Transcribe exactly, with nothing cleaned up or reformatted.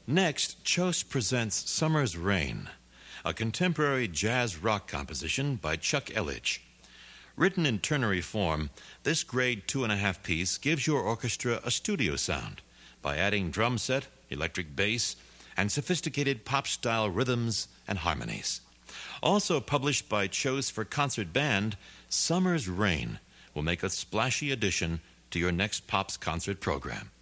Next, Chose presents Summer's Rain, a contemporary jazz rock composition by Chuck Elledge. Written in ternary form, this grade two and a half piece gives your orchestra a studio sound by adding drum set, electric bass, and sophisticated pop-style rhythms and harmonies. Also published by Chose for Concert Band, Summer's Rain will make a splashy addition to your next Pops concert program.